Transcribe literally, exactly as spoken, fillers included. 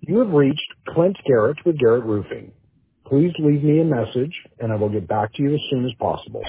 You have reached Clint Garrett with Garrett Roofing. Please leave me a message, and I will get back to you as soon as possible.